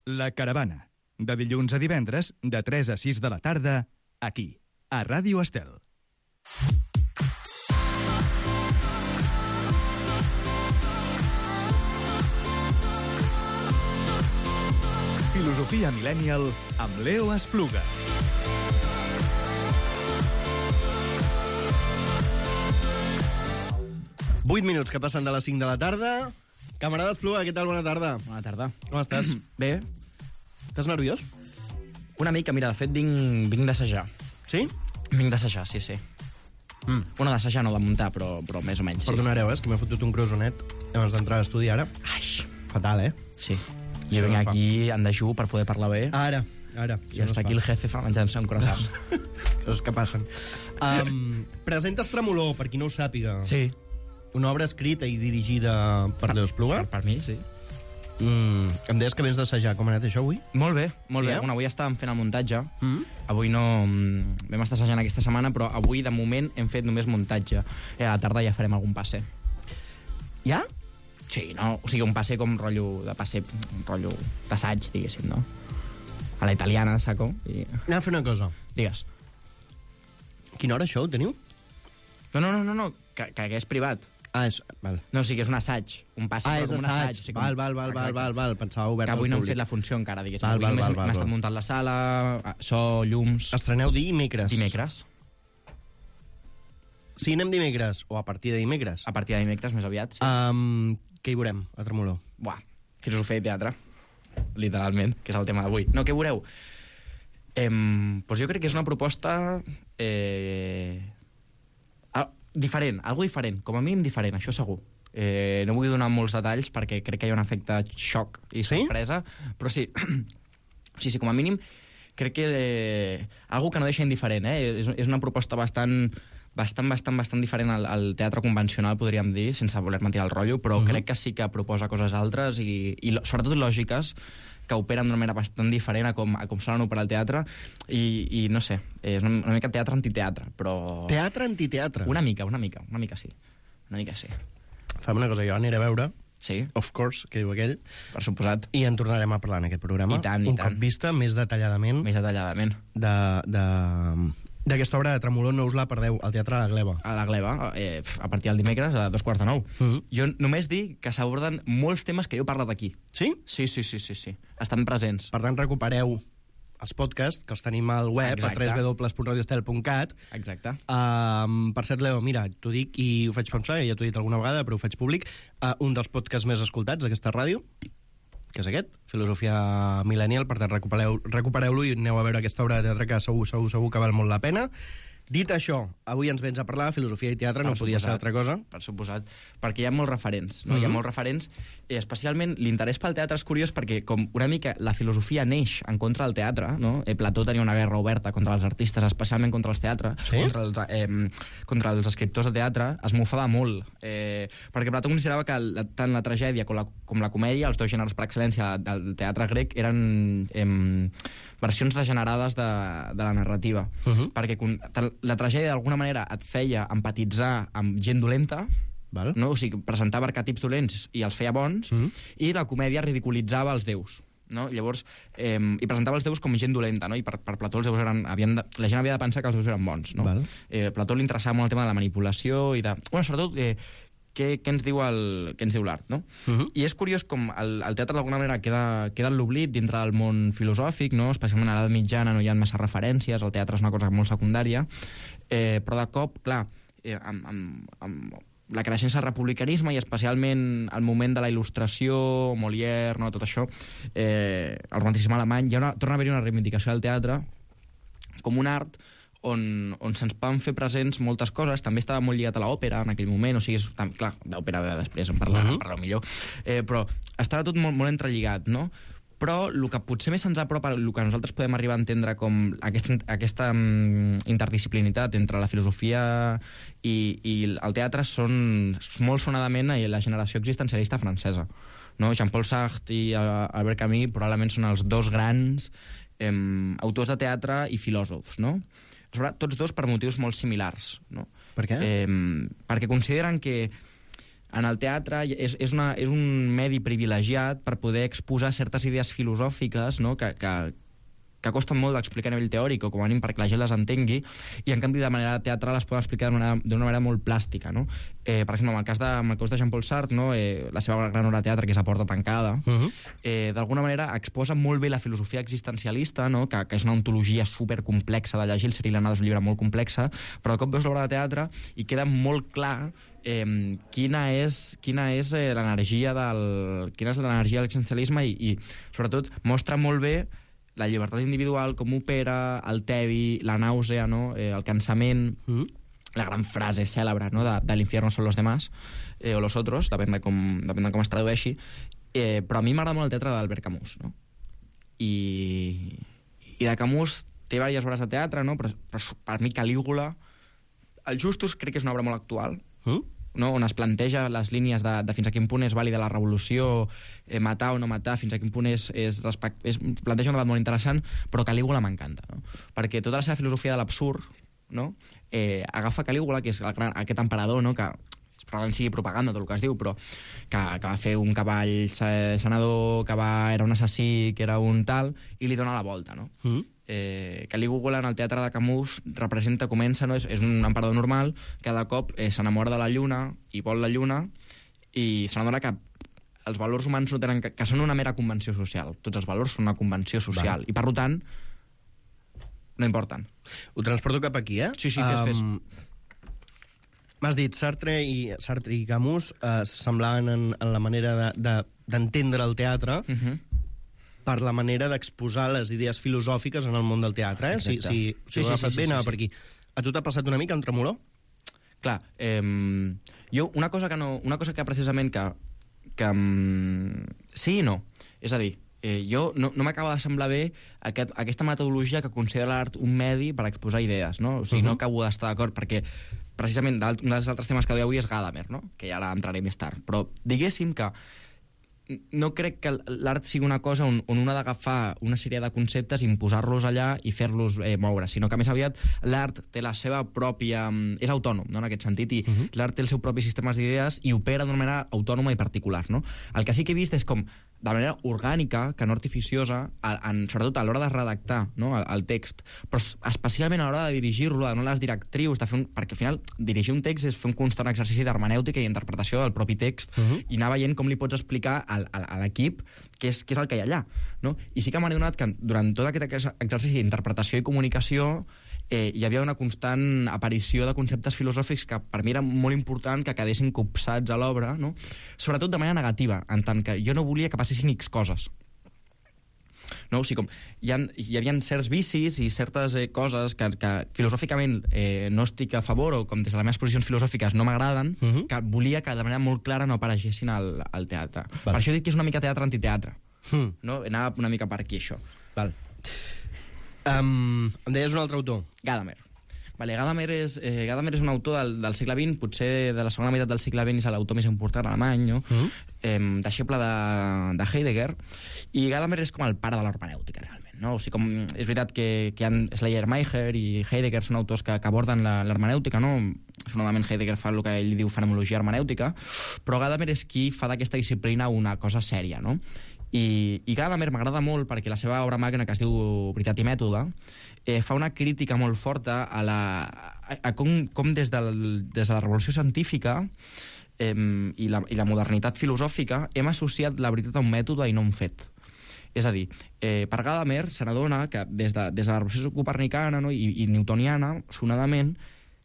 La Caravana, de dilluns a divendres, de 3 a 6 de la tarda, aquí, a Ràdio Estel. Filosofia Millennial amb Leo Espluga. Vuit minuts que passen de les 5 de la tarda. Camarada Espluga, què tal? Bona tarda. Bona tarda. Com estàs? Bé, Estàs nerviós? una mica, mira, de fet vinc d'assajar. Sí? Vinc d'assajar, sí. Bueno, d'assajar no, de muntar, però més o menys, sí. Perdonareu, és que m'he fotut un crosonet abans d'entrar a l'estudi ara. Ai, Fatal, sí. Això Jo vinc no fa. aquí en dejú per poder parlar bé Ara. i està aquí el jefe menjant-se un croissant. Coses que passen. Presentes Tremolor, per qui no ho sàpiga. Sí, Una obra escrita i dirigida per Leo Espluga. per mi, sí. Em deies que vens d'assajar. Com ha anat això avui? Molt bé, molt Sí, bé. eh? Bueno, avui estàvem fent el muntatge. Avui no... Vam estar assajant aquesta setmana, però avui, de moment, hem fet només muntatge. A la tarda ja farem algun passe. Ja? Sí, no? O sigui, un passe com rotllo d'assaig, diguéssim, no? A la italiana, saco. I... Anem a fer una cosa. Digues. Quina hora això ho teniu? No, que és privat. És... Val. No, o sigui, és un assaig. Un passe, però És com un assaig. assaig. O sigui, Val. Pensava obert Que al avui no hem públic. fet la funció encara, diguéssim. Val, Avui val. hem estat muntant la sala, so, llums... Estreneu dimecres. Dimecres. Si anem dimecres, o a partir de dimecres, A partir de dimecres, més aviat, sí. què hi veurem, a Tremolor? Buah, filosofia i teatre. Literalment, que és el tema d'avui. No, què veureu? Doncs jo crec que és una proposta... diferent, algo diferent, com a mínim diferent, això segur. No vull donar molts detalls perquè crec que hi ha un efecte xoc i Sí? sorpresa, però sí, sí, com a mínim crec que algo que no deixa indiferent, és una proposta bastant diferent al teatre convencional, podríem dir, sense voler-me tirar el rotllo, però crec que sí que proposa coses altres i sobretot lògiques que operen d'una manera bastant diferent a com solen operar el teatre i no sé, és una mica teatre-antiteatre, però... Teatre antiteatre. Una mica sí. Fem una cosa, jo aniré a veure, Sí, of course, que diu aquell, per suposat, i en tornarem a parlar en aquest programa. I tant. Un cop vista, més detalladament, més detalladament. d'aquesta obra de Tremolor. No us la perdeu, al Teatre La Gleva. A la Gleva, a partir del dimecres a 8:45. Jo només dic que s'aborden molts temes que jo he parlat aquí. Sí? Sí. Estan presents. Per tant, recupereu els podcasts, que els tenim al web, Exacte. a www.radioestel.cat. Exacte. Per cert, Leo, mira, t'ho dic i ho faig pensar, ja t'ho he dit alguna vegada, però ho faig públic, un dels podcasts més escoltats d'aquesta ràdio, que és aquest, Filosofia Millennial. Per tant, recupereu-lo i aneu a veure aquesta obra de teatre que segur que val molt la pena. Dit això, avui ens vens a parlar de filosofia i teatre, no podia ser altra cosa. Per suposat, perquè hi ha molts referents, no? Hi ha molts referents, especialment l'interès pel teatre és curiós perquè com una mica la filosofia neix en contra del teatre, no? Plató tenia una guerra oberta contra els artistes, especialment contra els teatres, Sí? contra els escriptors de teatre, es mofava molt, perquè Plató considerava que tant la tragèdia com la comèdia, els dos gèneres per excel·lència del teatre grec, eren versions degenerades de la narrativa, perquè la tragèdia d'alguna manera et feia empatitzar amb gent dolenta, Val? no? O sigui, presentava arquetips dolents i els feia bons, i la comèdia ridiculitzava els déus, no? Llavors, i presentava els déus com gent dolenta, no? I per Plató els déus la gent havia de pensar que els déus eren bons, no? Val. Plató li interessava molt el tema de la manipulació i de... Bueno, sobretot, què ens diu l'art, no? I és curiós com el teatre d'alguna manera queda en l'oblit dintre del món filosòfic, no? Especialment a l'edat mitjana no hi ha massa referències, el teatre és una cosa molt secundària, però de cop, clar, amb la creixença del republicanisme i especialment el moment de la il·lustració, Molière, no? Tot això, el romanticisme alemany, torna a haver-hi una reivindicació del teatre com un art on se'ns poden fer presents moltes coses. També estava molt lligat a l'òpera en aquell moment, o sigui, clar, d'òpera després en parlareu millor, però estava tot molt entrelligat, no? Però el que potser més ens apropa, el que nosaltres podem arribar a entendre com aquesta interdisciplinitat entre la filosofia i el teatre són molt sonadament la generació existencialista francesa, no? Jean-Paul Sartre i Albert Camus probablement són els dos grans autors de teatre i filòsofs, no? Tots dos per motius molt similars, no? Per què? Perquè consideren que en el teatre és un medi privilegiat per poder exposar certes idees filosòfiques, no? que costen molt d'explicar a nivell teòric, o com a mínim perquè la gent les entengui, i en canvi de manera teatral es poden explicar d'una manera molt plàstica, no? Per exemple, en el cas de Jean-Paul Sartre, no? La seva gran obra de teatre, que és A porta tancada, d'alguna manera exposa molt bé la filosofia existencialista, no? que és una ontologia supercomplexa de llegir. El Cyril Anada és un llibre molt complex, però de cop veus l'obra de teatre i queda molt clar quina és l'energia de l'existencialisme i sobretot mostra molt bé la llibertat individual, com opera, el tebi, la nàusea, no? El cansament, la gran frase cèlebre, no? de l'infierno son los demás, o los otros, depèn de com es tradueixi. Però a mi m'agrada molt el teatre d'Albert Camus, no? I de Camus té diverses obres de teatre, no? Però per mi Calígula, el Justus crec que és una obra molt actual, no? On es planteja les línies de fins a quin punt és vàlida la revolució, matar o no matar, fins a quin punt planteja un debat molt interessant, però Calígula m'encanta, no? Perquè tota la seva filosofia de l'absurd, no? Agafa Calígula, que és aquest emperador, no? Que probablement sigui propaganda tot el que es diu, però que va fer un cavall senador, que era un assassí, que era un tal, i li dona la volta, no? Calígula en el teatre de Camus comença, no? És un emperador normal que de cop s'enamora de la lluna i vol la lluna i se n'adona que els valors humans no tenen que són una mera convenció social. Tots els valors són una convenció social i per tant no importen. Ho transporto cap aquí, eh? Sí, fes. M'has dit Sartre i Camus semblaven en la manera d'entendre el teatre per la manera d'exposar les idees filosòfiques en el món del teatre, eh? Si ho he agafat bé, anava per aquí. A tu t'ha passat una mica en Tremolor? Clar, jo una cosa que precisament que sí i no. És a dir, jo no m'acaba de semblar bé aquesta metodologia que considera l'art un medi per exposar idees, no? O sigui, no acabo d'estar d'acord, perquè precisament un dels altres temes que avui és Gadamer, no? Que ja ara entraré més tard. Però diguéssim que no crec que l'art sigui una cosa on un ha d'agafar una sèrie de conceptes, imposar-los allà i fer-los moure, sinó que més aviat l'art té la seva pròpia... és autònom, no?, en aquest sentit, i l'art té el seu propi sistema d'idees i opera d'una manera autònoma i particular, no? El que sí que he vist és com, de manera orgànica, que no artificiosa, sobretot a l'hora de redactar, no?, el text, però especialment a l'hora de dirigir-lo, de donar les directrius, perquè al final dirigir un text és fer un constant exercici d'hermenèutica i interpretació del propi text i anar veient com li pots explicar a l'equip què és el que hi ha allà, no? I sí que m'he adonat que durant tot aquest exercici d'interpretació i comunicació hi havia una constant aparició de conceptes filosòfics que per mi era molt important que quedessin copsats a l'obra, no? Sobretot de manera negativa, en tant que jo no volia que passessin X coses. No? O sigui, com hi havia certs vicis i certes coses que filosòficament no estic a favor, o com des de les meves posicions filosòfiques no m'agraden, que volia que de manera molt clara no apareguessin al teatre. Per això he dit que és una mica teatre-antiteatre. No? Anava una mica per aquí, això. Val. Em deies un altre autor? Gadamer. Gadamer és un autor del segle XX, potser de la segona meitat del segle XX, és l'autor més important alemany, no? Deixeble de Heidegger, i Gadamer és com el pare de l'hermenèutica, realment, no? O sigui, és veritat que Schleiermacher i Heidegger són autors que aborden l'hermenèutica, no? Fonamentalment Heidegger fa el que ell diu fenomenologia hermenèutica, però Gadamer és qui fa d'aquesta disciplina una cosa sèria, no? I Gadamer m'agrada molt perquè la seva obra magna, que es diu Veritat i mètode, fa una crítica molt forta a com des de la revolució científica i la modernitat filosòfica hem associat la veritat a un mètode i no a un fet. És a dir, per Gadamer se n'adona que des de la revolució copernicana, no, i newtoniana, sonadament,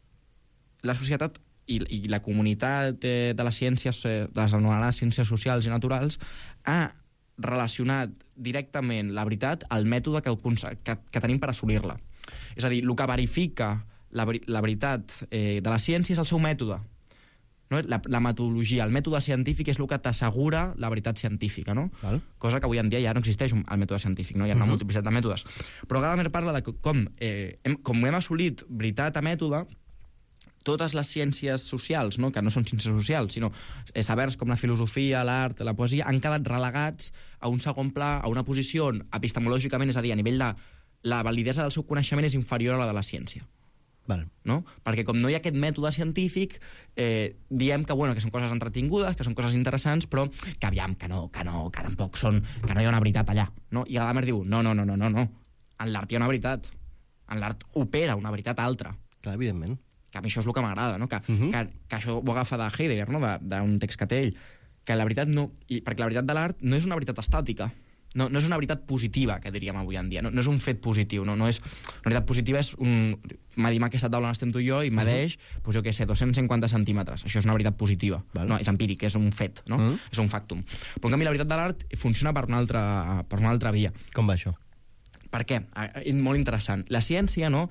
la societat i la comunitat de les ciències, de les anomenades ciències socials i naturals, ha relacionat directament la veritat al mètode que tenim per assolir-la. És a dir, el que verifica la veritat de la ciència és el seu mètode. No? La metodologia, el mètode científic és el que t'assegura la veritat científica, no? Val. Cosa que avui en dia ja no existeix el mètode científic, no? Hi ha una multiplicitat de mètodes. Però Gadamer parla de com hem assolit veritat a mètode, totes les ciències socials, no? Que no són ciències socials, sinó sabers com la filosofia, l'art, la poesia, han quedat relegats a un segon pla, a una posició on epistemològicament, és a dir, a nivell de la validesa del seu coneixement és inferior a la de la ciència. Val. No? Perquè com no hi ha aquest mètode científic, diem que, bueno, que són coses entretingudes, que són coses interessants, però que aviam, que tampoc són, que no hi ha una veritat allà. No? I Gadamer diu, no. En l'art hi ha una veritat. En l'art opera una veritat altra. Clar, evidentment. Que a mi això és el que m'agrada, no? Que això ho agafa de Heidegger, no? D'un text que té ell, que la veritat no... perquè la veritat de l'art no és una veritat estàtica, no és una veritat positiva, que diríem avui en dia, no és un fet positiu, no és... Una veritat positiva és medim aquesta taula on estem tu i jo i medeix, doncs jo què sé, 250 centímetres. Això és una veritat positiva. No, és empíric, és un fet, no? És un factum. Però en canvi la veritat de l'art funciona per una altra via. Com va això? Per què? Molt interessant. La ciència, no?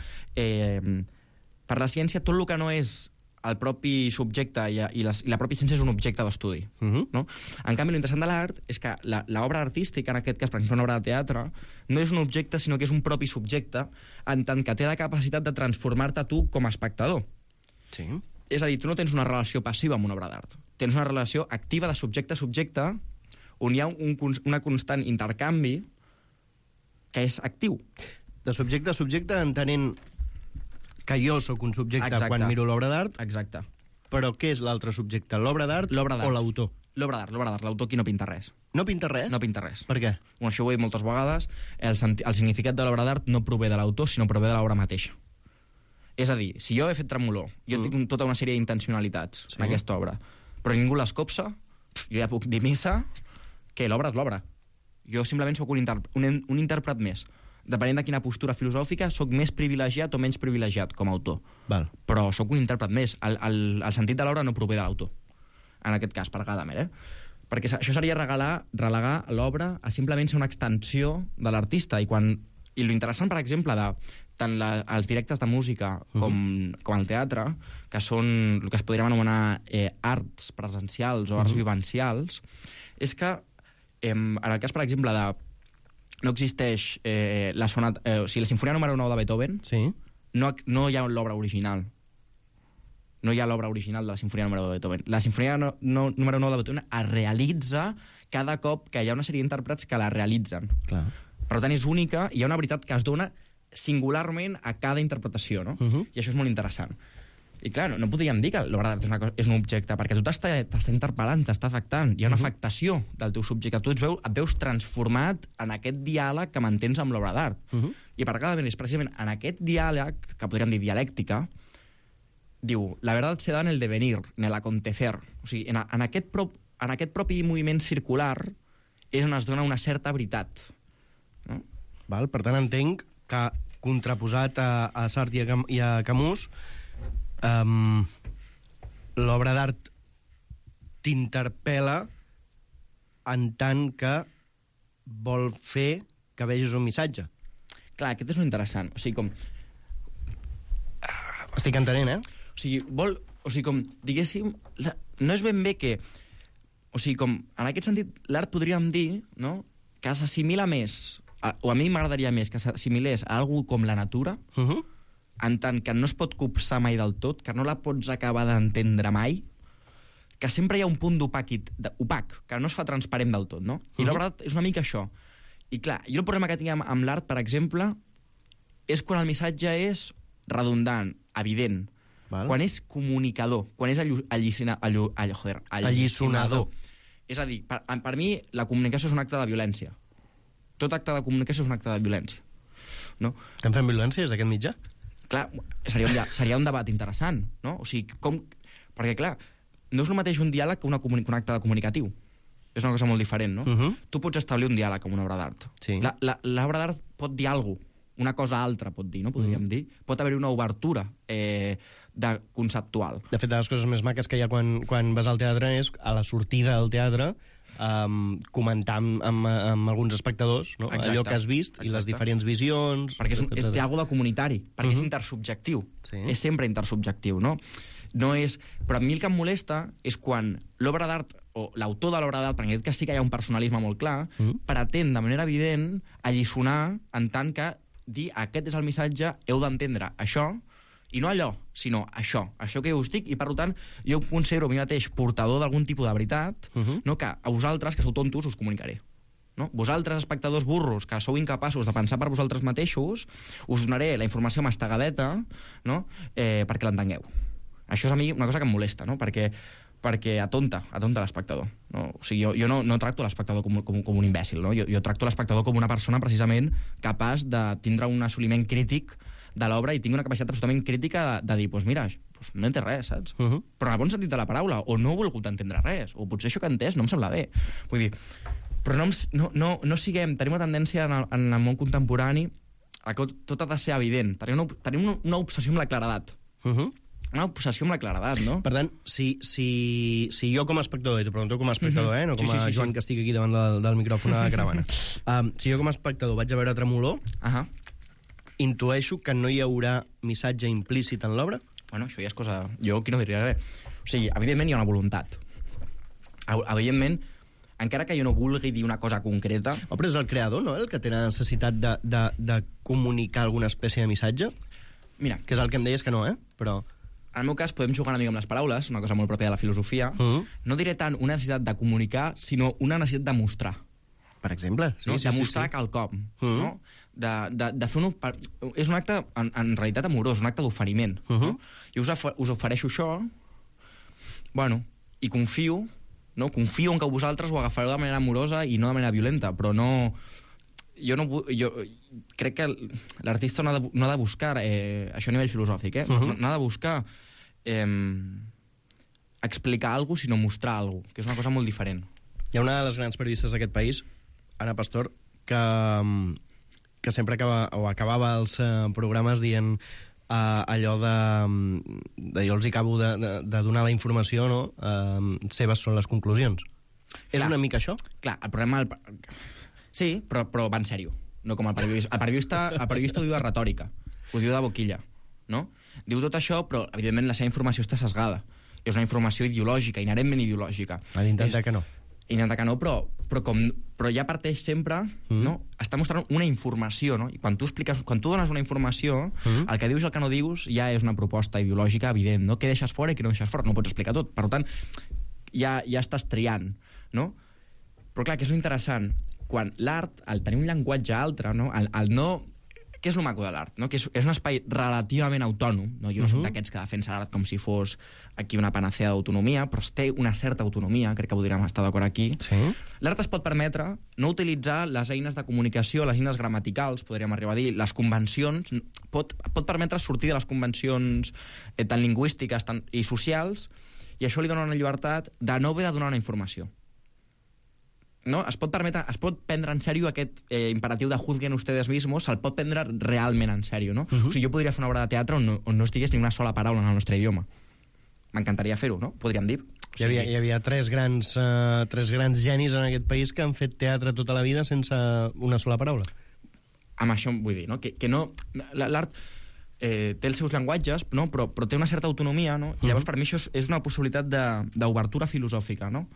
Per la ciència, tot el que no és el propi subjecte i la pròpia ciència és un objecte d'estudi. No? En canvi, l'interessant de l'art és que l'obra artística, en aquest cas, per exemple, una obra de teatre, no és un objecte, sinó que és un propi subjecte, en tant que té la capacitat de transformar-te tu com a espectador. Sí. És a dir, tu no tens una relació passiva amb una obra d'art. Tens una relació activa de subjecte a subjecte, on hi ha una constant intercanvi que és actiu. De subjecte a subjecte, entenent que jo sóc un subjecte quan miro l'obra d'art. Exacte. Però què és l'altre subjecte? L'obra d'art o l'autor? L'obra d'art. L'autor aquí no pinta res. No pinta res? No pinta res. Per què? Bueno, això ho he dit moltes vegades. El significat de l'obra d'art no prové de l'autor, sinó prové de l'obra mateixa. És a dir, si jo he fet Tremolor, jo tinc tota una sèrie d'intencionalitats en aquesta obra, però ningú l'escopsa, jo ja puc dir missa que l'obra és l'obra. Jo simplement sóc un intèrpret més. Depenent de quina postura filosòfica, sóc més privilegiat o menys privilegiat com a autor. Val. Però sóc un intèrpret més. El sentit de l'obra no prové de l'autor. En aquest cas, per Gadamer, Perquè això seria relegar l'obra a simplement ser una extensió de l'artista. I l'interessant, per exemple, de tant els directes de música com el teatre, que són el que es podríem anomenar arts presencials o arts vivencials, és que en el cas, per exemple, no existeix la Sinfonia número 9 de Beethoven, no hi ha l'obra original. No hi ha l'obra original de la Sinfonia número 9 de Beethoven. La Sinfonia número 9 de Beethoven es realitza cada cop que hi ha una sèrie d'intèrprets que la realitzen. Clar. Per tant, és única i hi ha una veritat que es dona singularment a cada interpretació, no? I això és molt interessant. I clar, no podríem dir que l'obra d'art és un objecte, perquè tu t'està interpel·lant, t'està afectant. Hi ha una afectació del teu subjecte. Tu et veus transformat en aquest diàleg que mantens amb l'obra d'art. I per cada és precisament en aquest diàleg, que podríem dir dialèctica, diu, la verdad se da en el devenir, en el acontecer. O sigui, en aquest propi moviment circular és on es dona una certa veritat. No? Val, per tant, entenc que contraposat a Sartre i a Camus, l'obra d'art t'interpel·la en tant que vol fer que vegis un missatge. Clar, aquest és un interessant. O sigui, com... Estic entenent, O sigui, com, diguéssim, no és ben bé que... O sigui, com, en aquest sentit, l'art podríem dir, no?, que s'assimila més, o a mi m'agradaria més que s'assimilés a algú com la natura, en tant que no es pot copsar mai del tot, que no la pots acabar d'entendre mai, que sempre hi ha un punt opac, que no es fa transparent del tot, no? I la veritat és una mica això. I clar, jo el problema que tinc amb l'art, per exemple, és quan el missatge és redundant, evident, quan és comunicador, quan és alliçonador. És a dir, per mi la comunicació és un acte de violència. Tot acte de comunicació és un acte de violència. No? Estem fent violència des d'aquest mitjà? Clar, seria un debat interessant, no? O sigui, perquè, clar, no és el mateix un diàleg que un acte de comunicatiu. És una cosa molt diferent, no? Tu pots establir un diàleg amb una obra d'art. Sí. L'obra d'art pot dir alguna cosa, una cosa altra pot dir, no? Podríem dir. Pot haver-hi una obertura conceptual. De fet, les coses més maques que hi ha quan vas al teatre és a la sortida del teatre comentar amb alguns espectadors, no? Allò que has vist i les diferents visions... Perquè té alguna de comunitari, perquè és intersubjectiu. Sí. És sempre intersubjectiu, no? No és... Però a mi el que em molesta és quan l'obra d'art, o l'autor de l'obra d'art, perquè en aquest cas sí que hi ha un personalisme molt clar, pretén de manera evident alliçonar en tant que dir aquest és el missatge, heu d'entendre això, i no allò, sinó això que jo us dic, i per tant jo considero a mi mateix portador d'algun tipus de veritat, no, que a vosaltres, que sou tontos, us comunicaré. no? Vosaltres, espectadors burros, que sou incapaços de pensar per vosaltres mateixos, us donaré la informació mastegadeta, no? Perquè l'entengueu. Això és a mi una cosa que em molesta, no? Perquè atonta l'espectador. No? O sigui, jo no tracto l'espectador com un imbècil, no? Jo tracto l'espectador com una persona precisament capaç de tindre un assoliment crític de l'obra i tinc una capacitat absolutament crítica de dir, doncs mira, no entès res, saps? Però en el bon sentit de la paraula, o no he volgut entendre res, o potser això que he entès no em sembla bé. Vull dir, però no siguem... Tenim una tendència en el món contemporani a que tot ha de ser evident. Tenim una obsessió amb la claredat. Una obsessió amb la claredat, no? Per tant, si jo com a espectador, i t'ho pregunto com a espectador, no com a Joan, que estic aquí davant del micròfon a la caravana, si jo com a espectador vaig a veure Tremolor, intueixo que no hi haurà missatge implícit en l'obra? Bueno, això ja és cosa... Jo aquí no diria res. O sigui, evidentment hi ha una voluntat. Evidentment, encara que jo no vulgui dir una cosa concreta... Però és el creador, no?, el que té la necessitat de comunicar alguna espècie de missatge? Mira... Que és el que em deies que no, però... En el meu cas, podem jugar una mica amb les paraules, una cosa molt pròpia de la filosofia. No diré tant una necessitat de comunicar, sinó una necessitat de mostrar. Per exemple? De mostrar quelcom, no? De fer és un acte, en realitat, amorós, un acte d'oferiment. Jo us ofereixo això, bueno, i confio en que vosaltres ho agafareu de manera amorosa i no de manera violenta, però no... Jo crec que l'artista no ha de buscar, això a nivell filosòfic, no ha de buscar explicar alguna cosa, sinó mostrar alguna cosa, que és una cosa molt diferent. Hi ha una de les grans periodistes d'aquest país, Ana Pastor, que sempre acabava els programes dient allò de jo els acabo de donar la informació, no? Seves són les conclusions. És una mica això? Clar, el problema... Sí, però va en sèrio, no com el periodista. El periodista ho diu de retòrica, ho diu de boquilla, no? Diu tot això, però, evidentment, la seva informació està sesgada. És una informació ideològica, inherentment ideològica. Intenta que no. Intenta que no, però ja parteix sempre, no? Està mostrant una informació, no? I quan tu dones una informació, el que dius i el que no dius ja és una proposta ideològica evident, no? Què deixes fora i què no deixes fora, no ho pots explicar tot. Per tant, ja estàs triant, no? Però clar, que és interessant, quan l'art, al tenir un llenguatge altre, no? El no... Què és el maco de l'art? No? Que és un espai relativament autònom, no? Jo no soc d'aquests que defensa l'art com si fos aquí una panacea d'autonomia, però té una certa autonomia, crec que podríem estar d'acord aquí. Sí. L'art es pot permetre no utilitzar les eines de comunicació, les eines gramaticals, podríem arribar a dir, les convencions, pot permetre sortir de les convencions tant lingüístiques i socials, i això li dona una llibertat de no haver de donar una informació. No? Es pot prendre en sèrio aquest imperatiu de juzguen ustedes mismos, se'l pot prendre realment en sèrio, no? O sigui, jo podria fer una obra de teatre on no estigués ni una sola paraula en el nostre idioma. M'encantaria fer-ho, no? Podríem dir. Hi havia tres grans genis en aquest país que han fet teatre tota la vida sense una sola paraula. Amb això vull dir, no? Que no... L'art té els seus llenguatges, no? però té una certa autonomia, no? Llavors, per mi, això és una possibilitat d'obertura filosòfica, no?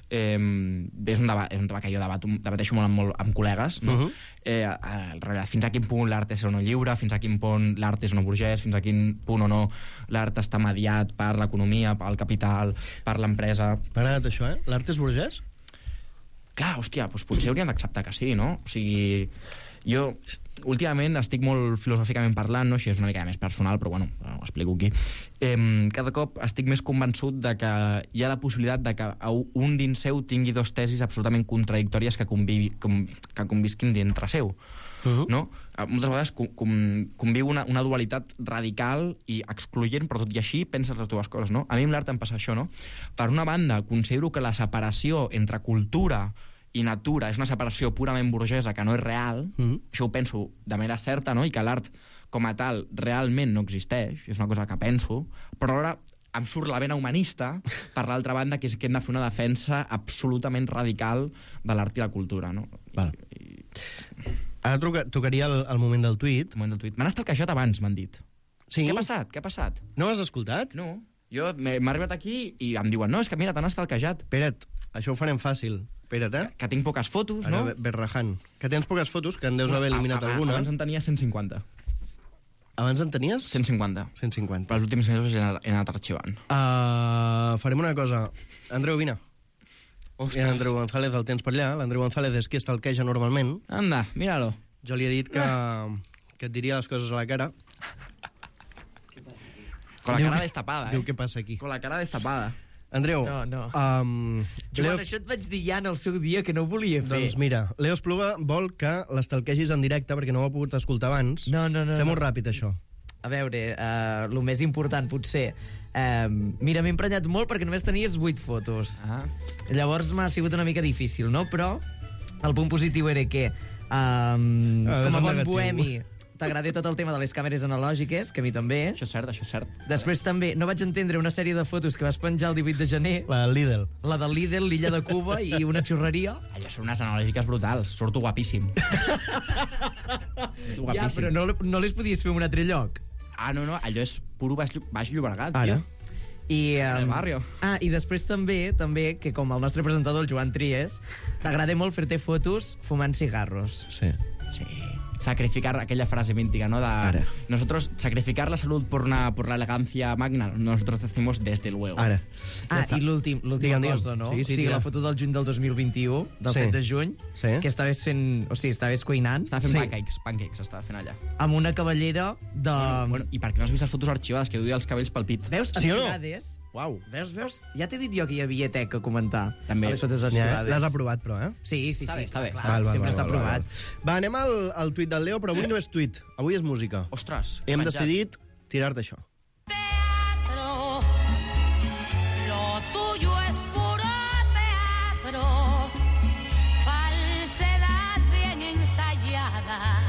És un debat que jo debateixo molt amb col·legues, no? Fins a quin punt l'art és o no lliure, fins a quin punt l'art és o no burgès, fins a quin punt o no l'art està mediat per l'economia, pel capital, per l'empresa. M'ha agradat això, L'art és burgès? Clar, hòstia, doncs potser hauríem d'acceptar que sí, no? O sigui, jo últimament estic molt filosòficament parlant, no? Això és una mica més personal, però bueno, ho explico aquí. Cada cop estic més convençut de que hi ha la possibilitat de que un dins seu tingui dos tesis absolutament contradictòries que convisquin dintre seu. No? Moltes vegades conviu una dualitat radical i excloent, però tot i així penses les dues coses, no? A mi amb l'art em passa això, no? Per una banda, considero que la separació entre cultura i natura és una separació purament burgesa que no és real, això ho penso de manera certa, no? I que l'art com a tal realment no existeix, és una cosa que penso, però alhora em surt la vena humanista, per l'altra banda, que és que hem de fer una defensa absolutament radical de l'art i la cultura, no? Val. Ara tocaria el moment del tuit. M'han estalquejat abans, m'han dit. Sí? Què ha passat? No has escoltat? No. Jo m'he arribat aquí i em diuen, no, és que mira, t'han estalquejat. Espera't, això ho farem fàcil. Espera't, Que tinc poques fotos, no? Ara ves rajant. Que tens poques fotos, que en deus haver eliminat alguna. Abans en tenia 150. Abans en tenies? 150. 150. Per els últims mesos he anat arxivant. Farem una cosa. Andreu, vine. Ostres. I l'Andreu González el tens per allà. L'Andreu González és qui estalqueja normalment. Anda, míralo. Jo li he dit que et diria les coses a la cara. Con la Diu cara que- destapada, Diu què passa aquí. Con la cara destapada. Andreu, No. Leo, Joan, això et vaig dir ja en el seu dia que no ho volia fer. doncs mira, Leo Espluga vol que l'estalquegis en directe perquè no ho ha pogut escoltar abans. No. Fem-ho ràpid, això. A veure, el més important potser... mira, m'he emprenyat molt perquè només tenies 8 fotos. Ah. Llavors m'ha sigut una mica difícil, no? Però el punt positiu era que, com és a el bon negatiu. bohemi, t'agrada tot el tema de les càmeres analògiques, que a mi també. Això és cert. Després també no vaig entendre una sèrie de fotos que vas penjar el 18 de gener, La Lidl. la del Lidl, l'illa de Cuba i una xurreria. Allò són unes analògiques brutals. Surto guapíssim. Surto Ja, però no les podies fer en un altre lloc. Ah, no, allò és puro Baix Llobregat, Ara. tio. I, El barrio. i després també, que com el nostre presentador, el Joan Tries, t'agrada molt fer-te fotos fumant cigarros. Sí. Sí. Sacrificar aquella frase mítica, ¿no? Ara. Nosotros, sacrificar la salud por la elegancia magna, nosotros decimos desde luego. Ara. I l'última Digue'm. cosa, no? Sí, o sigui, tira. la foto del juny del 2021, del Sí. 7 de juny, Sí. que estaves fent... O sigui, estaves cuinant Estava fent Sí. pancakes estava fent allà. amb una cavallera de... Bueno, i per què no has vist les fotos arxivades, que duia els cabells pel pit? Veus? Sí o no? Arxivades. Uau. Veus? Ja t'he dit jo que hi havia teca a comentar. També. A les fotos Ja, arxivades. l'has aprovat, però, eh? Sí. Està bé, està bé. Clar, Val, val, sempre val, està val, val. aprovat. Va, anem al tuit del Leo, però avui no és tuit. Avui és música. Ostres, Hem menjat. decidit tirar-te això. Teatro, lo tuyo es puro teatro, falsedad bien ensayada,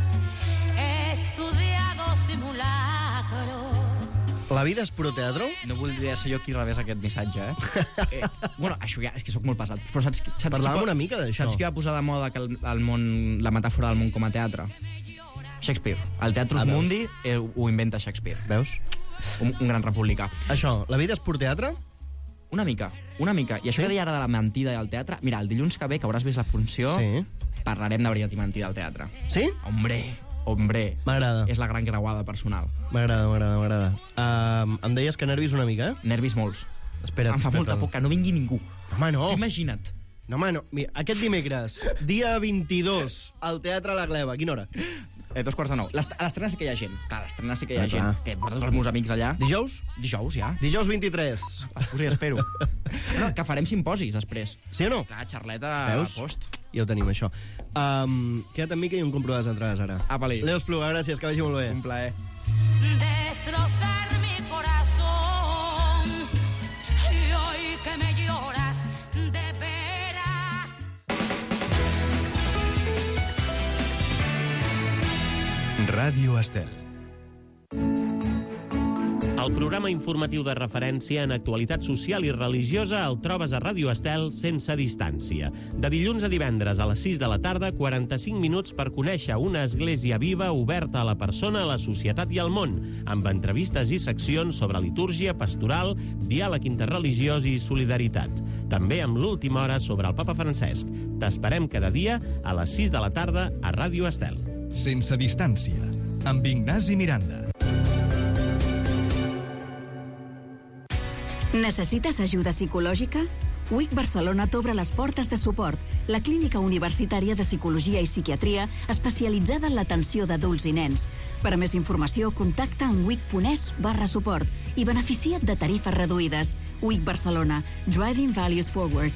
estudiado simulacro. La vida és puro teatro? No voldria ser jo qui rebés aquest missatge, bueno, això ja, és que sóc molt pesat. Però saps Parlàvem una mica d'això. Saps qui va posar de moda que el món, la metàfora del món com a teatre? Shakespeare. El Teatrus veus? Mundi ho inventa Shakespeare. Veus? Un gran republicà. Això, la vida és pur teatre? Una mica. I això que deia ara de la mentida i el teatre... Mira, el dilluns que ve, que hauràs vist la funció, Sí. parlarem de veritat i mentida al teatre. Sí? Hombre. M'agrada. És la gran creuada personal. M'agrada. Em deies que nervis una mica, eh? Nervis molts. Espera't. Em fa molta por que no vingui ningú. Home, no. Imagina't. No, home, no. Mira, aquest dimecres, dia 22, al Teatre La Gleva. A quina hora? 2:45. A l'estrena sí que hi ha gent. Clar, a l'estrena sí que hi ha Ah, gent. clar. Que portes els meus amics allà. Dijous? Dijous, ja. Dijous 23. Us hi espero. No, que farem simposis després. Sí o no? Clar, xarleta Veus? a post. Ja ho tenim, això. Queda't amb mi que hi ha un compro de les entrades ara. Apa-li. Leo Espluga, gràcies, que vagi molt bé. Un plaer. Destrozar mi corazón y hoy que me lloras de veras. Ràdio Estel. El programa informatiu de referència en actualitat social i religiosa el trobes a Ràdio Estel sense distància. De dilluns a divendres a les 6 de la tarda, 45 minuts per conèixer una església viva oberta a la persona, a la societat i al món, amb entrevistes i seccions sobre litúrgia, pastoral, diàleg interreligiós i solidaritat. També amb l'última hora sobre el Papa Francesc. T'esperem cada dia a les 6 de la tarda a Ràdio Estel. Sense distància, amb Ignasi Miranda. Necessites ajuda psicològica? WIC Barcelona t'obre les portes de suport, la clínica universitària de psicologia i psiquiatria especialitzada en l'atenció d'adults i nens. Per a més informació, contacta amb wic.es/suport i beneficia't de tarifes reduïdes. WIC Barcelona. Driving Values Forward.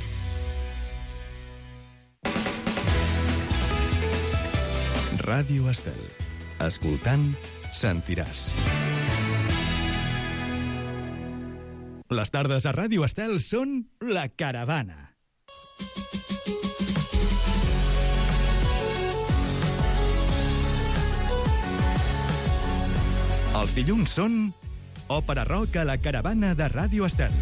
Ràdio Estel. Escoltant, sentiràs. Les tardes a Ràdio Estel són La Caravana. Els dilluns són Òpera Rock a La Caravana de Ràdio Estel.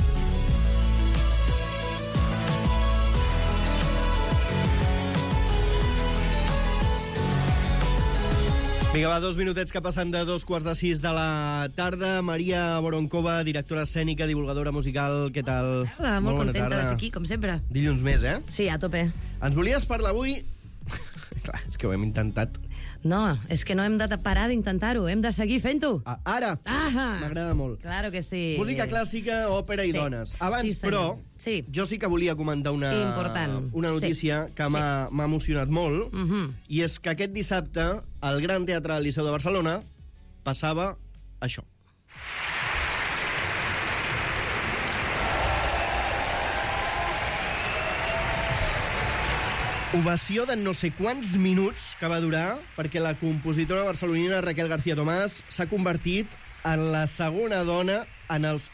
Vinga, va, 2 minutets que passen de 2:45 de la tarda. Maria Boroncova, directora escènica, divulgadora musical, què tal? Hola, molt bona contenta tarda. de ser aquí, com sempre. Dilluns més, eh? Sí, a tope. Ens volies parlar avui... Clar, és que ho hem intentat No, és que no hem de parar d'intentar-ho, hem de seguir fent-ho. Ara! Ah! M'agrada molt. Claro que sí. Música clàssica, òpera i Sí. dones. Abans, Sí, senyor. però, Sí. jo sí que volia comentar una notícia que m'ha emocionat molt, i és que aquest dissabte, al Gran Teatre del Liceu de Barcelona, passava això. Ovació de no sé quants minuts que va durar perquè la compositora barcelonina Raquel García Tomàs s'ha convertit en la segona dona en els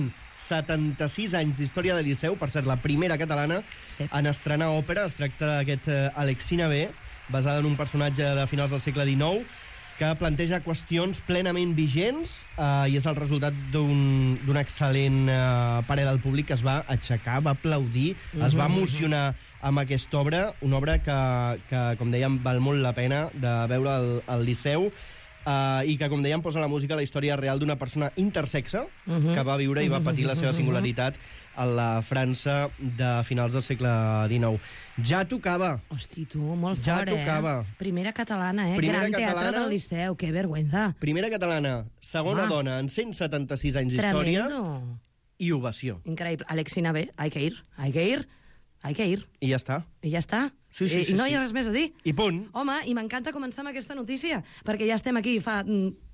176 anys d'història del Liceu, per ser la primera catalana en estrenar òpera. Es tracta d'aquest Alexina B, basada en un personatge de finals del segle XIX, que planteja qüestions plenament vigents i és el resultat d'un excel·lent parer del públic que es va aixecar, va aplaudir, es va emocionar amb aquesta obra, una obra que com dèiem, val molt la pena de veure al Liceu, i que, com dèiem, posa la música a la història real d'una persona intersexe que va viure i va patir la seva singularitat a la França de finals del segle XIX. Ja tocava. Hosti, tu, molt Ja fort, tocava. Primera catalana, Primera Gran Teatre catalana. del Liceu, que vergüenza. Primera catalana, segona dona en 176 anys d'història Tremendo. i ovació. Increïble. Alexina B, hay que ir, hay que ir, hay que ir. I ja està. I ja està. Sí, sí, sí, I no sí. hi ha res més a dir. I punt. Home, i m'encanta començar amb aquesta notícia, perquè ja estem aquí fa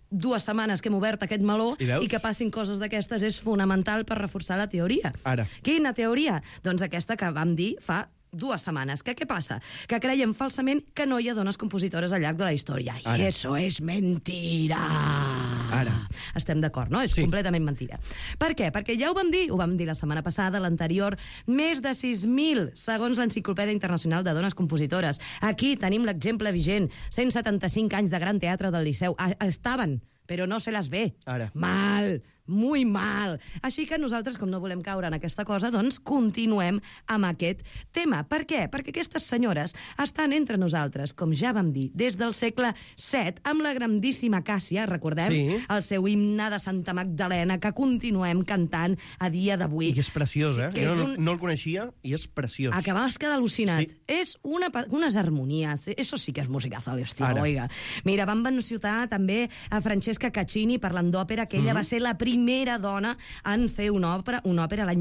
2 setmanes que hem obert aquest meló i que passin coses d'aquestes és fonamental per reforçar la teoria. Ara. Quina teoria? Doncs aquesta que vam dir fa 2 setmanes. Què passa? Que creiem falsament que no hi ha dones compositores al llarg de la història. I eso és mentira. Ara. Estem d'acord, no? És completament mentira. Per què? Perquè ja ho vam dir la setmana passada, l'anterior, més de 6.000, segons l'Enciclopèdia Internacional de Dones Compositores. Aquí tenim l'exemple vigent, 175 anys de Gran Teatre del Liceu. Estaven, però no se les ve. Ara. Mal, muy mal. Així que nosaltres, com no volem caure en aquesta cosa, doncs continuem amb aquest tema. Per què? Perquè aquestes senyores estan entre nosaltres, com ja vam dir, des del segle VII, amb la grandíssima Càssia, recordem? Sí. El seu himne de Santa Magdalena, que continuem cantant a dia d'avui. I és preciós, que Jo és no el coneixia i és preciós. que vas quedar al·lucinat. Sí. És unes harmonies. Eso sí que és musicazo al estilo, Ara. oiga. Mira, vam mencionar també a Francesca Caccini parlant d'òpera, que ella va ser la primera dona en fer una òpera l'any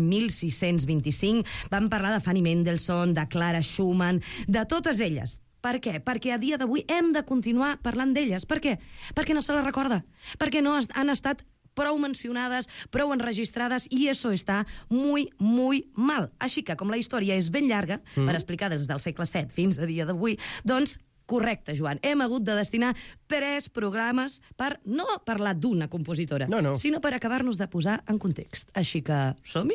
1625. Vam parlar de Fanny Mendelssohn, de Clara Schumann, de totes elles. Per què? Perquè a dia d'avui hem de continuar parlant d'elles. Per què? Perquè no se les recorda. Perquè no han estat prou mencionades, prou enregistrades, i això està muy, muy mal. Així que, com la història és ben llarga, per explicar des del segle VII fins a dia d'avui, doncs, correcte, Joan, hem hagut de destinar 3 programes per no parlar d'una compositora, sinó per acabar-nos de posar en context. Així que, som-hi?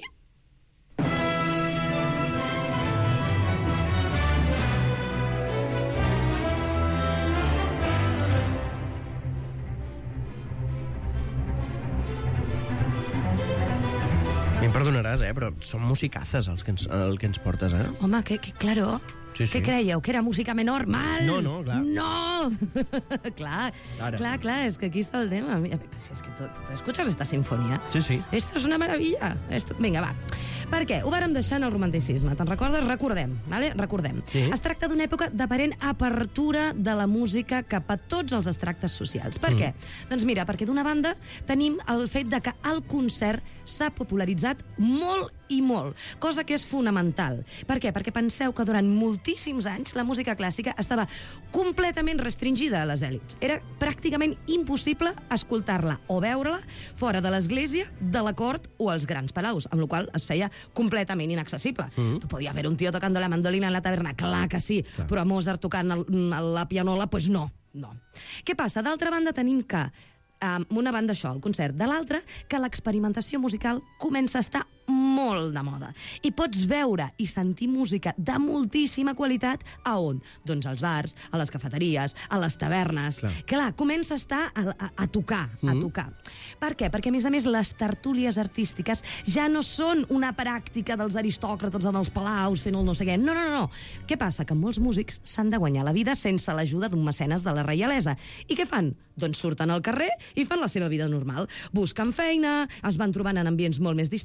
Em perdonaràs, però són musicazes el que ens portes, eh? Home, claro. Sí, sí. Què creieu? Que era música menor? Mal! No, clar. No! clar, és que aquí està el tema. Mira, si és que tu escuchas esta sinfonía. Sí. Esto es una maravilla. Vinga, va. Per què? Ho vàrem deixar en el romanticisme. Te'n recordes? Recordem. Sí. Es tracta d'una època d'aparent apertura de la música cap a tots els extractes socials. Per què? Doncs mira, perquè d'una banda tenim el fet de que el concert s'ha popularitzat molt i molt, cosa que és fonamental. Per què? Perquè penseu que durant moltíssims anys la música clàssica estava completament restringida a les èlits. Era pràcticament impossible escoltar-la o veure-la fora de l'església, de la cort o els grans palaus, amb la qual es feia completament inaccessible. Tu podies veure un tio tocant la mandolina en la taverna, clar que sí, però Mozart tocant la pianola, pues no. Què passa? D'altra banda tenim que una banda això, el concert, de l'altra, que l'experimentació musical comença a estar molt de moda. I pots veure i sentir música de moltíssima qualitat a on? Doncs als bars, a les cafeteries, a les tavernes. Clar, comença a estar a tocar. Per què? Perquè, a més, les tertúlies artístiques ja no són una pràctica dels aristòcrates en els palaus fent el no sé què. No. Què passa? Que molts músics s'han de guanyar la vida sense l'ajuda d'un mecenes de la reialesa. I què fan? Doncs surten al carrer i fan la seva vida normal. Busquen feina, es van trobant en ambients molt més distesos,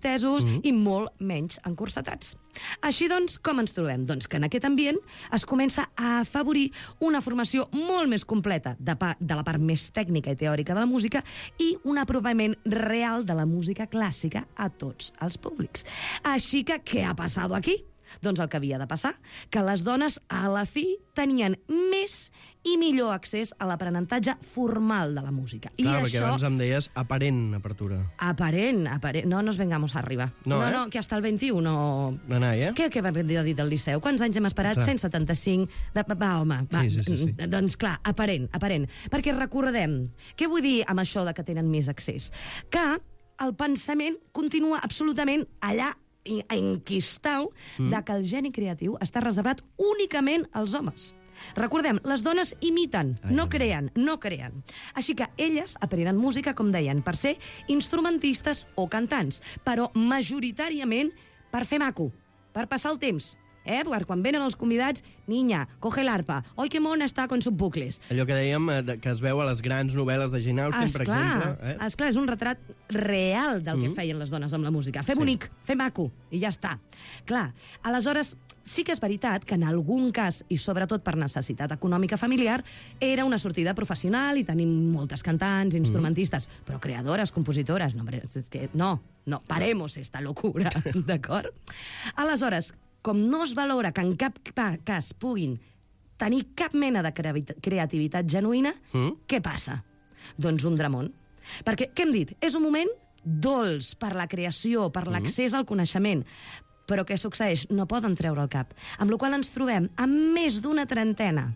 i molt menys encursetats. Així doncs, com ens trobem? Doncs que en aquest ambient es comença a afavorir una formació molt més completa de la part més tècnica i teòrica de la música i un apropament real de la música clàssica a tots els públics. Així que, què ha passat aquí? Doncs el que havia de passar, que les dones a la fi tenien més i millor accés a l'aprenentatge formal de la música. Clar, I perquè abans em deies aparent apertura. Aparent. No nos vengamos arriba. No, que hasta el 21... La Nai, Què va dir del Liceu? Quants anys hem esperat? Clar. 175... Va. Sí. Doncs clar, aparent. Perquè recordem, què vull dir amb això de que tenen més accés? Que el pensament continua absolutament allà enquistau de que el geni creatiu està reservat únicament als homes. Recordem, les dones imiten, no creen. Així que elles aprenen música, com deien, per ser instrumentistes o cantants, però majoritàriament per fer maco, per passar el temps. Quan venen els convidats, niña, coge l'arpa. Oi, que mona està con sus bucles. Allò que dèiem, que es veu a les grans novel·les de Jane Austen, per exemple. Esclar, és un retrat real del que feien les dones amb la música. Fer bonic, fer maco, i ja està. Clar, aleshores, sí que és veritat que en algun cas, i sobretot per necessitat econòmica familiar, era una sortida professional i tenim moltes cantants, instrumentistes, però creadores, compositores... No, paremos esta locura, d'acord? Aleshores, com no es valora que en cap cas puguin tenir cap mena de creativitat genuïna, què passa? Doncs un dramón. Perquè, què hem dit? És un moment dolç per la creació, per l'accés al coneixement. Però què succeeix? No poden treure el cap. Amb la qual ens trobem amb més d'una trentena,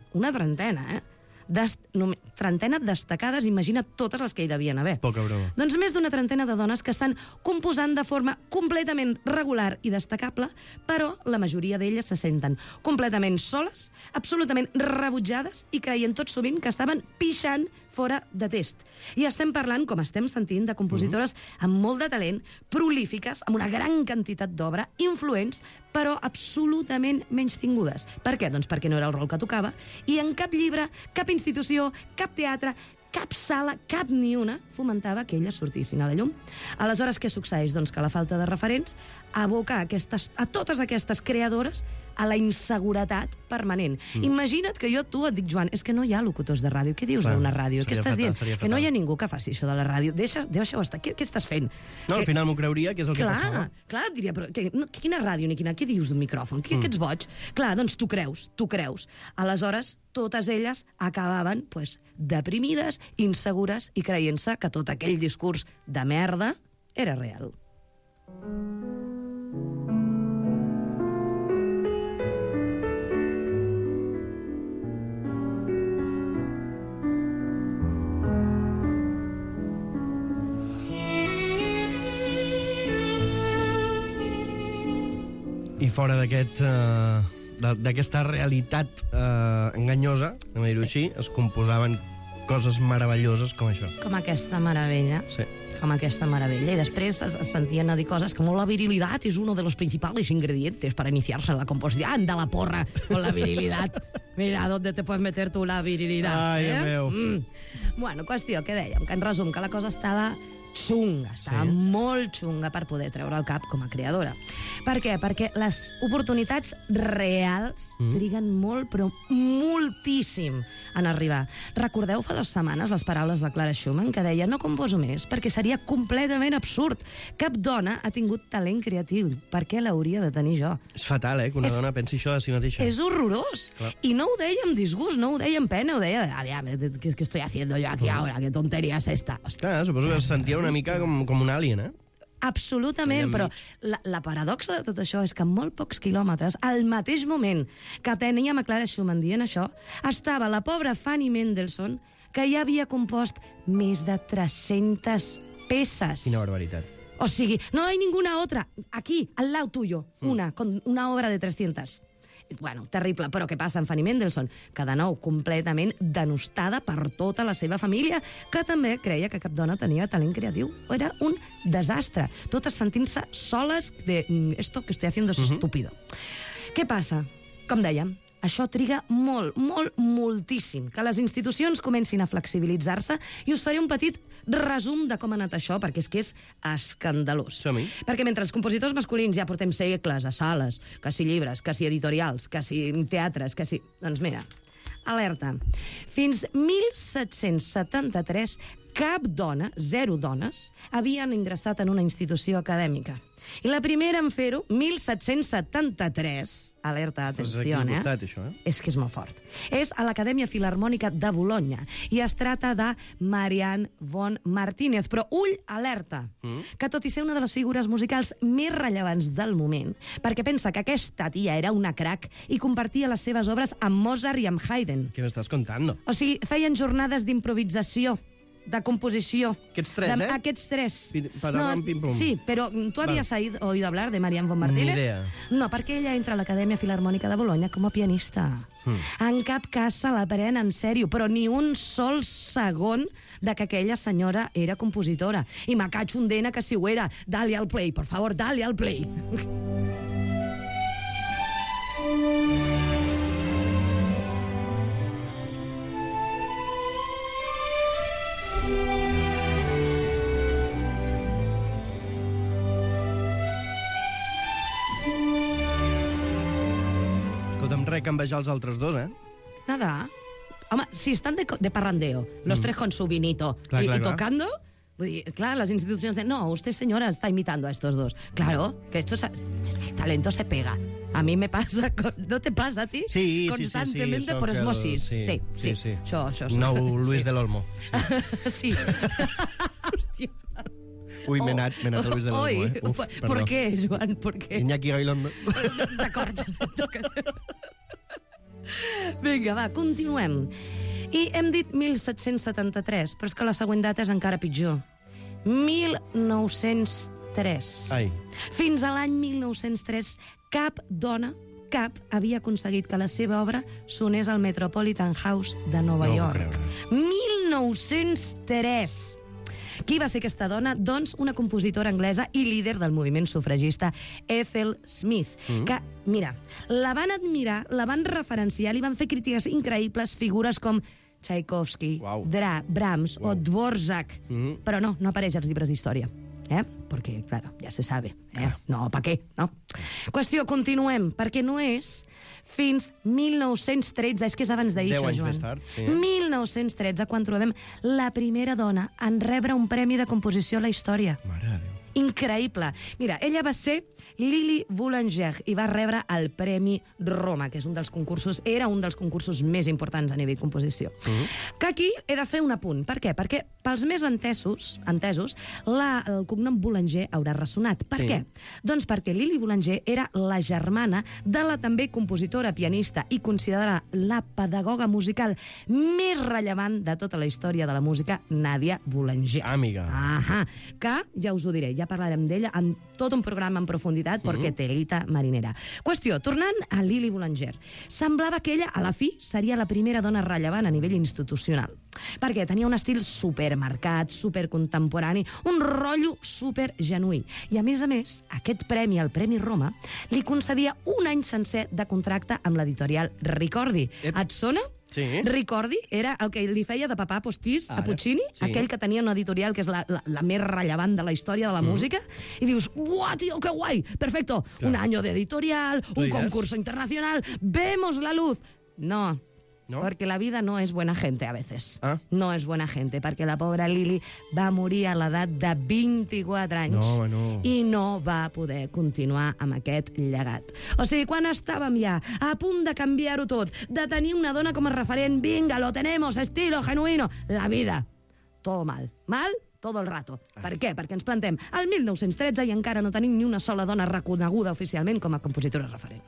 trentena destacades, imagina totes les que hi devien haver. Poca broma. Doncs més d'una trentena de dones que estan composant de forma completament regular i destacable, però la majoria d'elles se senten completament soles, absolutament rebutjades i creient tot sovint que estaven pixant fora de test. I estem parlant, com estem sentint, de compositores amb molt de talent, prolífiques, amb una gran quantitat d'obra, influents, però absolutament menystingudes. Per què? Doncs perquè no era el rol que tocava, i en cap llibre, cap institució, cap teatre, cap sala, cap ni una, fomentava que elles sortissin a la llum. Aleshores, què succeeix? Doncs que la falta de referents aboca a totes aquestes creadores a la inseguretat permanent. Imagina't que jo a tu et dic, Joan, és que no hi ha locutors de ràdio. Què dius d'una ràdio? Què estàs dient? Que no hi ha ningú que faci això de la ràdio. Deixa-ho estar. Què estàs fent? No, al final m'ho creuria, que és el que passava. Clar, diria, però quina ràdio ni quina? Què dius d'un micròfon? Què ets boig? Clar, doncs tu creus. Aleshores, totes elles acabaven deprimides, insegures i creient-se que tot aquell discurs de merda era real. I fora d'aquesta realitat enganyosa, anem a dir-ho així, es composaven coses meravelloses com això. Com aquesta meravella. Sí. Com aquesta meravella. I després es sentien a dir coses com la virilidad es uno de los principales ingredientes para iniciarse en la composición. Anda la porra con la virilidad. Mira, ¿dónde te puedes meter tu la virilidad? Ai, meu. Bueno, qüestió, què dèiem? Que en resum, que la cosa estava xunga, estava molt xunga per poder treure el cap com a creadora. Per què? Perquè les oportunitats reals triguen molt, però moltíssim en arribar. Recordeu fa 2 setmanes les paraules de Clara Schumann que deia: no composo més perquè seria completament absurd. Cap dona ha tingut talent creatiu. Per què l'hauria de tenir jo? És fatal, que una dona pensi això de si mateixa. És horrorós. Clar. I no ho deia amb disgust, no ho deia amb pena, ho deia, ¿qué estoy haciendo yo aquí ahora? ¿Qué tontería es esta? Clar, suposo que es sentia una mica com un alien, Absolutament, però la paradoxa de tot això és que en molt pocs quilòmetres, al mateix moment que teníem a Clara Schumann dient això, estava la pobra Fanny Mendelssohn, que ja havia compost més de 300 peces. Quina barbaritat. O sigui, no hay ninguna otra. Aquí, al lado tuyo, una obra de 300. Bueno, terrible, però què passa amb Fanny Mendelssohn? Que, de nou, completament denostada per tota la seva família, que també creia que cap dona tenia talent creatiu. Era un desastre. Totes sentint-se soles de esto que estoy haciendo es estúpido. Què passa? Com dèiem, això triga moltíssim. Que les institucions comencin a flexibilitzar-se i us faré un petit resum de com ha anat això, perquè és que és escandalós. Som-hi. Perquè mentre els compositors masculins ja portem segles a sales, que si llibres, que si editorials, que si teatres, que si... Doncs mira, alerta. Fins 1773, cap dona, 0 dones, havien ingressat en una institució acadèmica. I la primera en fer-ho, 1773, alerta, atenció, costat, això, és que és molt fort. És a l'Acadèmia Filharmònica de Bologna i es tracta de Marianne von Martínez. Però ull, alerta, que tot i ser una de les figures musicals més rellevants del moment, perquè pensa que aquesta tia era una crac i compartia les seves obres amb Mozart i amb Haydn. Què m'estàs contant? O sigui, feien jornades d'improvisació, de composició. Aquests tres, Aquests tres. Pam, pim, pum. Sí, però tu havies oído hablar de Marianne von Martínez? Ni idea. No, perquè ella entra a l'Acadèmia Filharmònica de Bologna com a pianista. En cap cas se la pren en sèrio, però ni un sol segon de que aquella senyora era compositora. I me cacho un dena que si ho era. Dale al play, por favor, dale al play. Escolta'm, res, canvejar els altres dos, Nada. Home, si estan de parrandeo, los tres con su vinito Clar, clar, y clar. tocando... Vull dir, clar, las instituciones de... No, usted, señora, está imitando a estos dos. Claro, que esto es... El talento se pega. A mí me pasa... ¿No te pasa a ti? Sí, Constantemente sí, por sóc osmosis. Sí. Això. Nou Luis sí. del Olmo. Sí. Hòstia. Ui, m'he anat a Luis del Olmo, Oi, Uf, ¿por qué, Joan? ¿Por qué? Iñaki Gabilondo. D'acord. Vinga, va, continuem. I hem dit 1773, però és que la següent data és encara pitjor. 1903. Ai. Fins a l'any 1903, cap dona, havia aconseguit que la seva obra sonés al Metropolitan House de Nova No ho York. puc 1903. Qui va ser aquesta dona? Doncs una compositora anglesa i líder del moviment sufragista, Ethel Smith, que, mira, la van admirar, la van referenciar, li van fer crítiques increïbles figures com Tchaikovsky, Uau. Brahms o Dvorak. Però no apareix als llibres d'història. Perquè, claro, ja se sabe. No, pa què? No? Qüestió, continuem, perquè no és fins 1913, és que és abans d'ahir, 10 això, anys Joan. més tard, sí. 1913, quan trobem la primera dona en rebre un premi de composició a la història. Mare de Déu. Increïble. Mira, ella va ser Lili Boulanger i va rebre el Premi Roma, que és era un dels concursos més importants a nivell composició. Que aquí he de fer un apunt. Per què? Perquè pels més entesos, el cognom Boulanger haurà ressonat. Per què? Doncs perquè Lili Boulanger era la germana de la també compositora, pianista i considerada la pedagoga musical més rellevant de tota la història de la música, Nadia Boulanger. Amiga. Ahà, que ja us ho diré, ja parlarem d'ella en tot un programa en profunditat, perquè telita marinera. Qüestió, tornant a Lili Boulanger, semblava que ella, a la fi, seria la primera dona rellevant a nivell institucional, perquè tenia un estil supermarcat, supercontemporani, un rotllo supergenuí. I, a més, aquest premi, el Premi Roma, li concedia un any sencer de contracte amb l'editorial Ricordi. Et sona? Sí. Ricordi era el que li feia de papà postís a Ara, Puccini, sí. aquell que tenia una editorial que és la més rellevant de la història de la música, i dius, ¡buah, tío, qué guay! Perfecto, un año de editorial, un concurso internacional, vemos la luz. No, perquè la vida no és buena gente a veces. No és buena gente, perquè la pobra Lili va morir a l'edat de 24 anys i no va poder continuar amb aquest llegat. O sigui, quan estàvem ja a punt de canviar-ho tot, de tenir una dona com a referent, vinga, lo tenemos, estilo genuino, la vida, todo mal. Mal todo el rato. Per què? Perquè ens plantem al 1913 i encara no tenim ni una sola dona reconeguda oficialment com a compositora referent.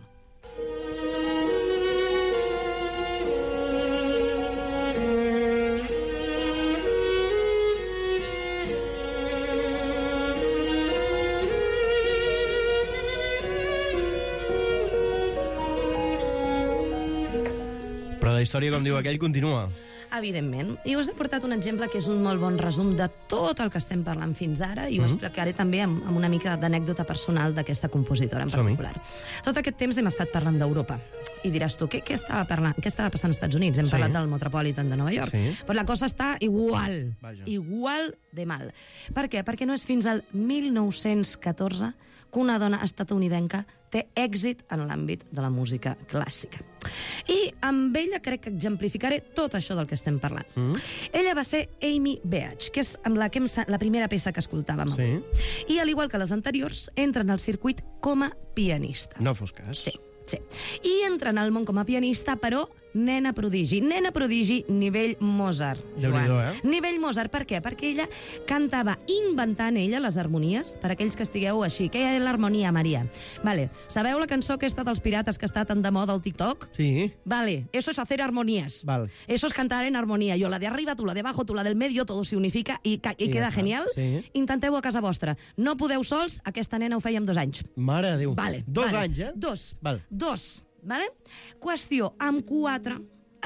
Però la història, com diu aquell, continua. Evidentment. I us he portat un exemple que és un molt bon resum de tot el que estem parlant fins ara i ho explicaré també amb una mica d'anècdota personal d'aquesta compositora en particular. Tot aquest temps hem estat parlant d'Europa. I diràs tu, què estava passant als Estats Units? Hem parlat del Metropolitan de Nova York. Però la cosa està igual. Igual de mal. Per què? Perquè no és fins al 1914 que una dona estatunidenca té èxit en l'àmbit de la música clàssica. I amb ella crec que exemplificaré tot això del que estem parlant. Ella va ser Amy Beach, que és amb la primera peça que escoltàvem avui. I, al igual que les anteriors, entra en el circuit com a pianista. No fos cas. Sí. I entra en el món com a pianista, però nena prodigi. Nena prodigi nivell Mozart, Joan. Nivell Mozart, per què? Perquè ella cantava inventant ella les harmonies, per aquells que estigueu així. Què és l'harmonia, Maria? Vale. Sabeu la cançó aquesta dels pirates que està tan de moda al TikTok? Sí. Vale. Eso es hacer armonías. Val. Eso es cantar en armonía. Yo la de arriba, tú la de abajo, tú la del medio, todo se unifica i queda genial. Sí. Intenteu a casa vostra. No podeu sols, aquesta nena ho feia amb 2 anys. Mare de Déu. Vale. 2 anys, eh? 2. Val. 2. Vale? Qüestió, amb 4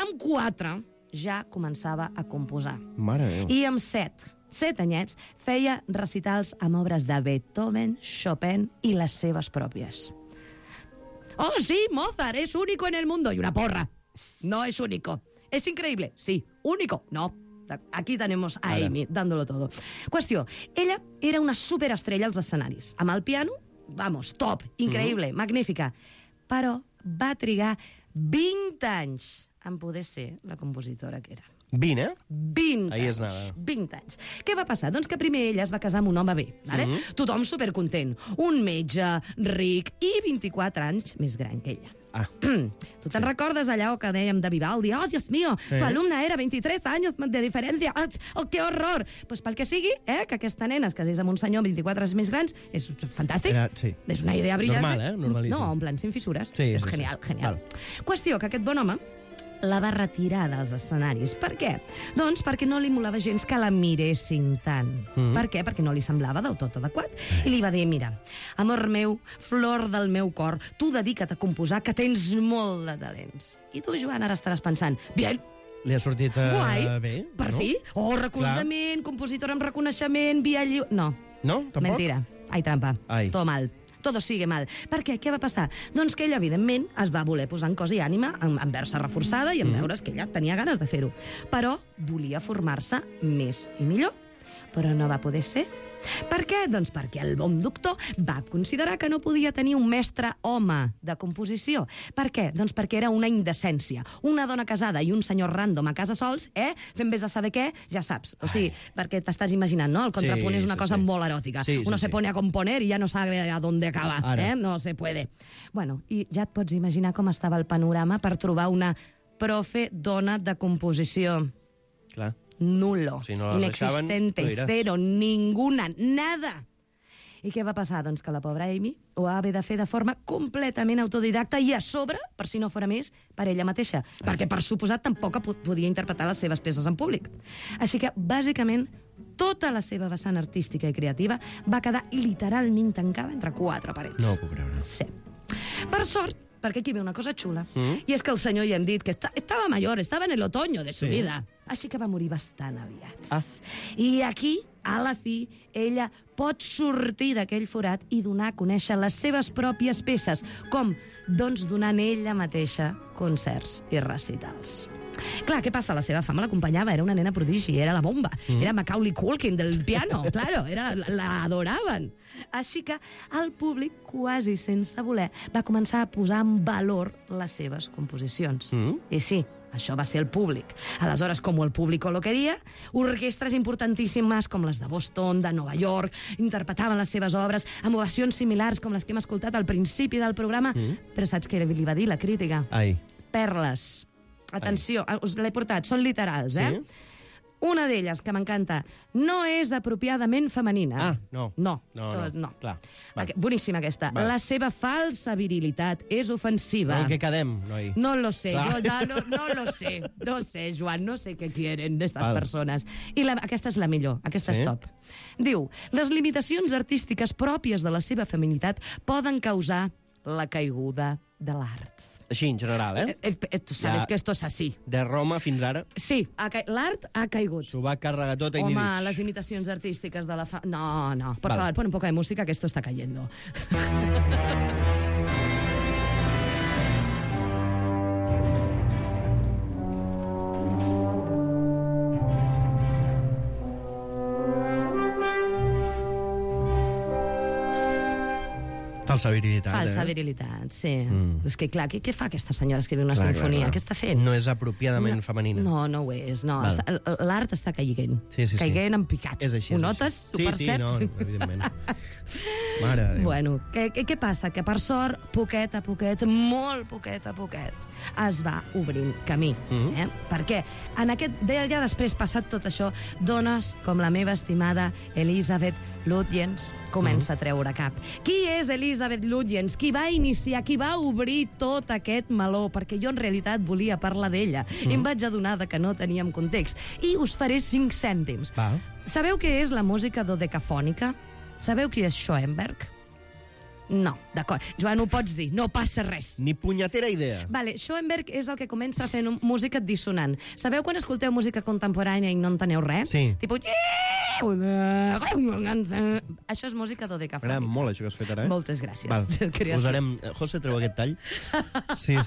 ja començava a composar. Mare de Déu. I amb 7 anyets, feia recitals amb obres de Beethoven, Chopin i les seves pròpies. Oh, sí, Mozart, es único en el mundo. Y una porra. No es único. ¿Es increíble? Sí. ¿Único? No. Aquí tenemos a Amy, dándolo todo. Qüestió, ella era una superestrella als escenaris. Amb el piano, vamos, top, increïble, magnífica. Però va trigar 20 anys en poder ser la compositora que era. 20, eh? 20 Ahí és anys. nada. 20 anys. Què va passar? Doncs que primer ella es va casar amb un home bé, vale? Tothom supercontent. Un metge, ric i 24 anys més gran que ella. Tu te'n recordes allò que dèiem de Vivaldi? Oh, Dios mío, su alumna era 23 anys de diferència. Oh, que horror! Pues pel que sigui, que aquesta nena es casés amb un senyor amb 24 anys més grans, és fantàstic. És una idea brillant. Normal, normalíssim. No, en plan, sin fissures. Sí, és genial, genial. Qüestió, que aquest bon home la va retirar dels escenaris. Per què? Doncs perquè no li molava gens que la miressin tant. Per què? Perquè no li semblava del tot adequat. I li va dir, mira, amor meu, flor del meu cor, tu dedica't a composar, que tens molt de talents. I tu, Joan, ara estaràs pensant, bien, li ha sortit bé. Per fi. Oh, recolzament, compositora amb reconeixement, via lliure... No. No? Tampoc? Mentira. Ai, trampa. Todo mal. Todo sigue mal. Per què? Què va passar? Doncs que ella, evidentment, es va voler posar en cos i ànima, en veure-se reforçada i en veure's que ella tenia ganes de fer-ho. Però volia formar-se més i millor. Però no va poder ser. Per què? Doncs perquè el bon doctor va considerar que no podia tenir un mestre home de composició. Per què? Doncs perquè era una indecència. Una dona casada i un senyor random a casa sols, fent vés a saber què, ja saps. O sigui, perquè t'estàs imaginant, no? El contrapunt és una cosa molt eròtica. Uno se pone a componer y ya no sabe a dónde acaba. No se puede. Bueno, i ja et pots imaginar com estava el panorama per trobar una profe dona de composició. Clar. Nulo, si no inexistente, cero, ninguna, nada. I què va passar? Doncs que la pobra Amy ho va haver de fer de forma completament autodidacta i a sobre, per si no fora més, per ella mateixa. Perquè, per suposat, tampoc podia interpretar les seves peces en públic. Així que, bàsicament, tota la seva vessant artística i creativa va quedar literalment tancada entre 4 parets. No ho puc creure. Sí. Per sort, perquè aquí ve una cosa xula, i és que el senyor ja hem dit que estava major, estava en el otoño de su vida. Així que va morir bastant aviat. I aquí, a la fi, ella pot sortir d'aquell forat i donar a conèixer les seves pròpies peces, com, doncs, donant ella mateixa concerts i recitals. Clar, què passa? La seva fama l'acompanyava, era una nena prodigi, era la bomba, era Macaulay Culkin del piano, claro, la adoraven. Així que el públic, quasi sense voler, va començar a posar en valor les seves composicions. I sí, això va ser el públic. Aleshores, com el público lo quería, orquestres importantíssimes com les de Boston, de Nova York, interpretaven les seves obres amb ovacions similars com les que hem escoltat al principi del programa, però saps què li va dir la crítica? Perles. Atenció, us l'he portat, són literals, Una d'elles, que m'encanta, no és apropiadament femenina. No. Clar. Boníssima aquesta. La seva falsa virilitat és ofensiva. I què quedem, noi? No lo sé, no lo sé. No sé, Joan, no sé què quieren d'estes persones. I aquesta és la millor, aquesta és top. Diu, les limitacions artístiques pròpies de la seva feminitat poden causar la caiguda de l'art. Així, en general, Tu sabes Ja. que esto es así. De Roma fins ara Sí, l'art ha caigut. s'ho va carregar tot a Home, Ignich. les imitacions artístiques de la No, por favor, pon un poco de música que esto está cayendo. Falsa virilitat, Falsa virilitat, sí. És que, clar, què fa aquesta senyora escrivint una Clar, sinfonia? clar. Què està fent? No és apropiadament femenina. No ho és. No. Val. L'art està caiguent. Sí. Caiguent en picat. És així. Ho notes? Ho perceps? Sí, no, evidentment. Mare de Déu. Bueno, què passa? Que per sort, poquet a poquet, molt poquet a poquet, es va obrint camí. Per què? Ja després, passat tot això, dones com la meva estimada Elisabeth Lutyens comença a treure cap. Qui és Elisabeth Lutyens? Qui va iniciar, qui va obrir tot aquest meló? Perquè jo en realitat volia parlar d'ella. I em vaig adonar que no teníem context. I us faré 5 cèntims. Va. Sabeu què és la música dodecafònica? Sabeu qui és Schoenberg? No, d'acord. Joan, ho pots dir, no passa res. Ni punyetera idea. Vale, Schoenberg és el que comença fent música dissonant. Sabeu quan escolteu música contemporània i no enteneu res? Sí. Tipo... Això és música dodecafònica. M'agrada molt això que has fet ara, Moltes gràcies. Val. Creació. Posarem... José, treu aquest tall. Sí.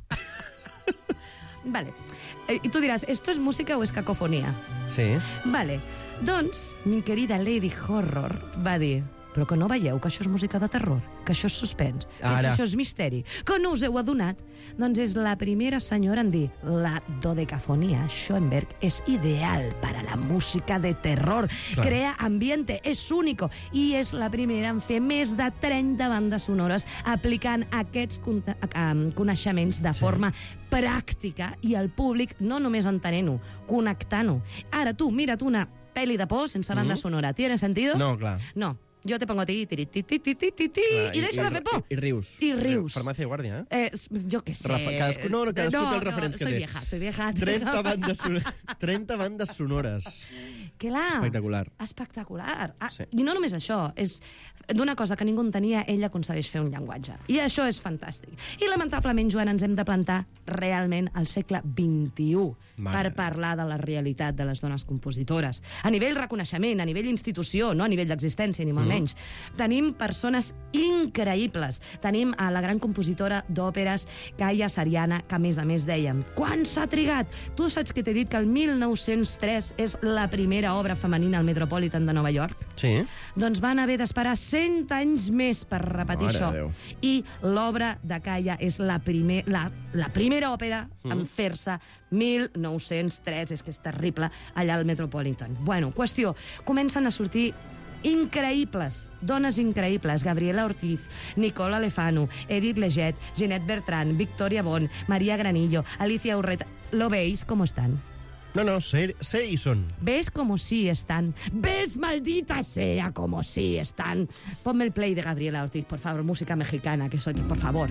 Vale. I tu diràs, ¿esto es música o es cacofonía? Sí. Vale. Doncs, mi querida Lady Horror va dir... Però que no veieu que això és música de terror, que això és suspens, que Ara. això és misteri, que no us heu adonat? Doncs és la primera senyora en dir la dodecafonia Schoenberg és ideal para la música de terror. Clar. Crea ambiente, és único. I és la primera en fer més de 30 bandes sonores aplicant aquests coneixements de forma pràctica i el públic no només entenent-ho, connectant-ho. Ara tu, mira't una pel·li de por sense banda sonora. ¿Tiene sentido? No, clar. No. Jo te pongo ti, tiri, ti, Clar, i deixa de fer por. I rius. I rius. Farmàcia i guàrdia, eh? Jo què sé. Cadascú té els referents que soy té. Soy vieja. 30 bandes sonores. Clar. Espectacular. Espectacular. Sí. I no només això, és d'una cosa que ningú entenia, ella aconsegueix fer un llenguatge. I això és fantàstic. I lamentablement, Joan, ens hem de plantar realment al segle XXI per parlar de la realitat de les dones compositores. A nivell reconeixement, a nivell institució, no a nivell d'existència, ni molt menys. Tenim persones increïbles. Tenim a la gran compositora d'òperes, Kaia Sariana, que a més dèiem, quan s'ha trigat? Tu saps que t'he dit que el 1903 és la primera obra femenina al Metropolitan de Nova York? Sí. Doncs van haver d'esperar 100 anys més per repetir Mare això. de Déu. I l'obra de Kaia és la primera òpera en fer-se 1903, és que és terrible, allà al Metropolitan. Bueno, qüestió, comencen a sortir increïbles, dones increïbles, Gabriela Ortiz, Nicole Alefano, Edith Leget, Jeanette Bertrand, Victoria Bon, María Granillo, Alicia Urreta. ¿Lo veis cómo están? No, sé i són. ¿Ves como sí están? ¿Ves, maldita sea, como sí están? Ponme el play de Gabriela Ortiz, por favor, música mexicana, que soy, por favor.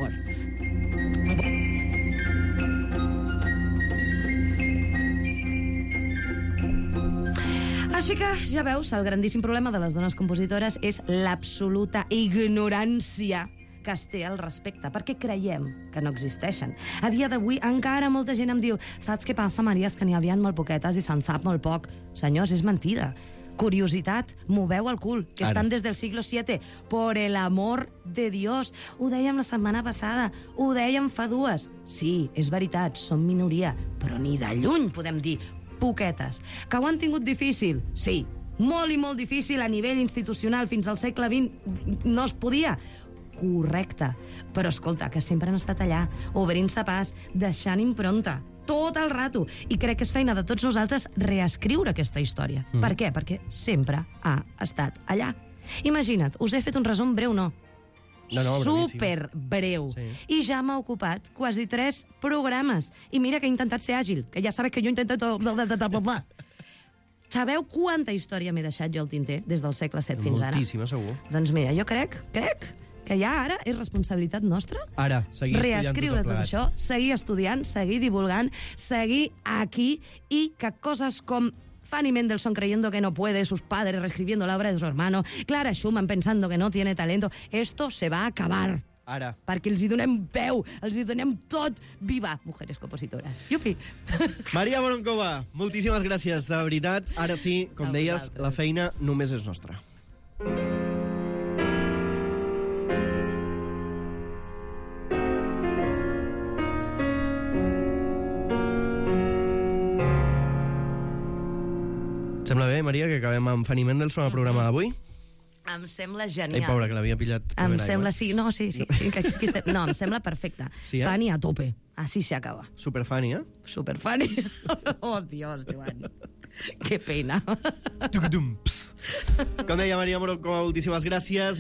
Així que, ja veus, el grandíssim problema de les dones compositores és l'absoluta ignorància que es té al respecte, perquè creiem que no existeixen. A dia d'avui encara molta gent em diu «Saps què passa, Maria? És que n'hi havia molt poquetes i se'n sap molt poc». Senyors, és mentida. Curiositat, moveu el cul, que estan des del siglo VII. Por el amor de Dios. Ho dèiem la setmana passada, ho dèiem fa 2. Sí, és veritat, som minoria, però ni de lluny podem dir poquetes. Que ho han tingut difícil? Sí, molt i molt difícil a nivell institucional. Fins al segle XX no es podia. Correcte. Però escolta, que sempre han estat allà, obrint-se pas, deixant impronta, tot el rato. I crec que és feina de tots nosaltres reescriure aquesta història. Per què? Perquè sempre ha estat allà. Imagina't, us he fet un resum breu, no? No, super breu. Sí. I ja m'ha ocupat quasi 3 programes. I mira que he intentat ser àgil, que ja sabeu que jo intento... Sabeu quanta història m'he deixat jo al tinter des del segle VII fins ara? Moltíssima, segur. Doncs mira, jo crec que ja ara és responsabilitat nostra Ara, seguir reescriure tot plegat. això, seguir estudiant, seguir divulgant, seguir aquí i que coses com Fanny Mendelssohn creyendo que no puede, sus padres reescribiendo la obra de su hermano, Clara Schumann pensando que no tiene talento, esto se va a acabar. Ara. Perquè els hi donem peu, els hi donem tot. Viva, mujeres compositores. Yupi! Maria Boronkova, moltíssimes gràcies, de veritat. Ara sí, com A deies, vosaltres. la feina només és nostra. Sembla bé, Maria, que acabem amb Fanny Mendelssohn al programa d'avui? Em sembla Ai, genial. pobra, que l'havia pillat. Em bevent sembla, aigua. sí, no, sí, que estem... No, em sembla perfecte. Sí, eh? Fanny a tope. Así se acaba. Super Fanny, eh? Super Fanny. Oh, Dios, Joan. Qué pena. Tucudum, ps. Com deia Maria Boronkova, moltíssimes gràcies.